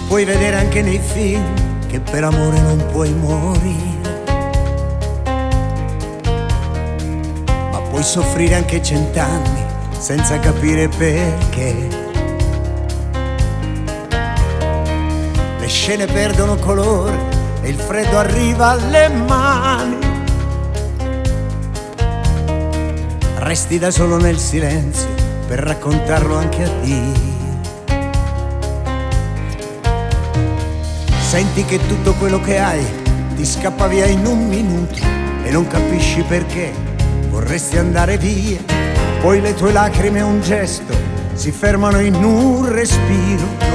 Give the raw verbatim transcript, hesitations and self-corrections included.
puoi vedere anche nei film che per amore non puoi morire, ma puoi soffrire anche cent'anni senza capire perché. Le scene perdono colore e il freddo arriva alle mani, resti da solo nel silenzio per raccontarlo anche a Dio. Senti che tutto quello che hai ti scappa via in un minuto e non capisci perché vorresti andare via. Poi le tue lacrime e un gesto si fermano in un respiro.